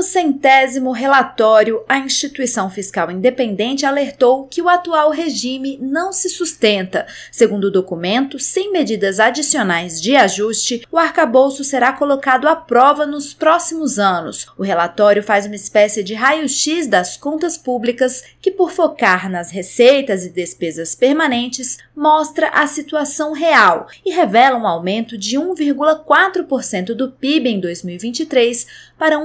centésimo relatório, a instituição fiscal independente alertou que o atual regime não se sustenta. Segundo o documento, sem medidas adicionais de ajuste, o arcabouço será colocado à prova nos próximos anos. O relatório faz uma espécie de raio-x das contas públicas que, por focar nas receitas e despesas permanentes, mostra a situação real e revela um aumento de 1,4% do PIB em 2023 para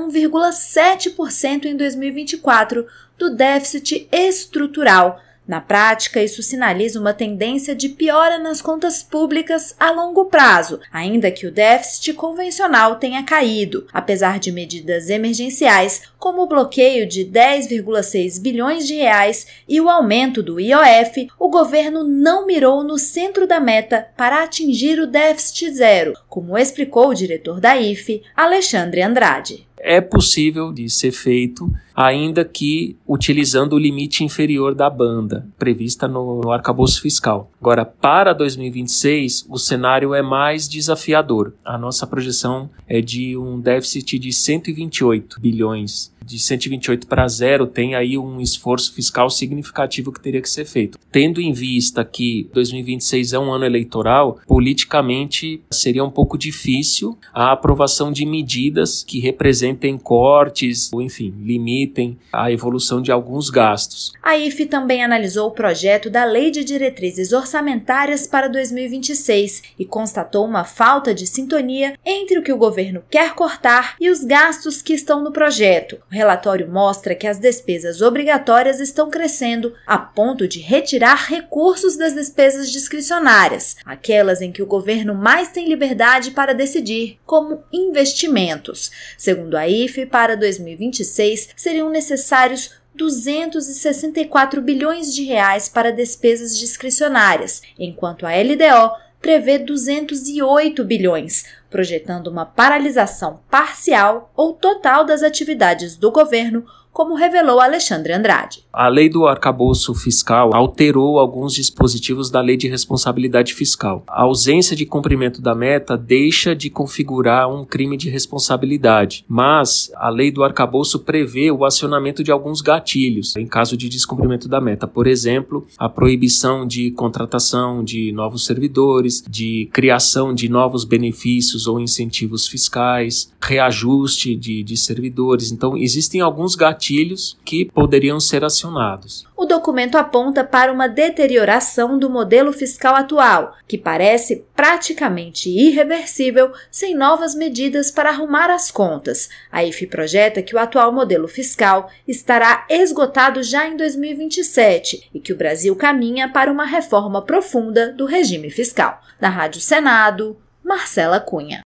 1,7% em 2024 do déficit estrutural. Na prática, isso sinaliza uma tendência de piora nas contas públicas a longo prazo, ainda que o déficit convencional tenha caído. Apesar de medidas emergenciais, como o bloqueio de 10,6 bilhões de reais e o aumento do IOF, o governo não mirou no centro da meta para atingir o déficit zero, como explicou o diretor da IFE, Alexandre Andrade. É possível de ser feito, ainda que utilizando o limite inferior da banda, prevista no arcabouço fiscal. Agora, para 2026, o cenário é mais desafiador. A nossa projeção é de um déficit de 128 bilhões. De 128 para zero, tem aí um esforço fiscal significativo que teria que ser feito. Tendo em vista que 2026 é um ano eleitoral, politicamente seria um pouco difícil a aprovação de medidas que representem cortes, ou enfim, limitem a evolução de alguns gastos. A IFE também analisou o projeto da Lei de Diretrizes Orçamentárias para 2026 e constatou uma falta de sintonia entre o que o governo quer cortar e os gastos que estão no projeto. O relatório mostra que as despesas obrigatórias estão crescendo a ponto de retirar recursos das despesas discricionárias, aquelas em que o governo mais tem liberdade para decidir, como investimentos. Segundo a IFE, para 2026 seriam necessários 264 bilhões de reais para despesas discricionárias, enquanto a LDO prevê 208 bilhões, projetando uma paralisação parcial ou total das atividades do governo, como revelou Alexandre Andrade. A lei do arcabouço fiscal alterou alguns dispositivos da lei de responsabilidade fiscal. A ausência de cumprimento da meta deixa de configurar um crime de responsabilidade, mas a lei do arcabouço prevê o acionamento de alguns gatilhos em caso de descumprimento da meta. Por exemplo, a proibição de contratação de novos servidores, de criação de novos benefícios ou incentivos fiscais, reajuste de servidores. Então, existem alguns gatilhos que poderiam ser acionados. O documento aponta para uma deterioração do modelo fiscal atual, que parece praticamente irreversível sem novas medidas para arrumar as contas. A IFE projeta que o atual modelo fiscal estará esgotado já em 2027 e que o Brasil caminha para uma reforma profunda do regime fiscal. Da Rádio Senado, Marcela Cunha.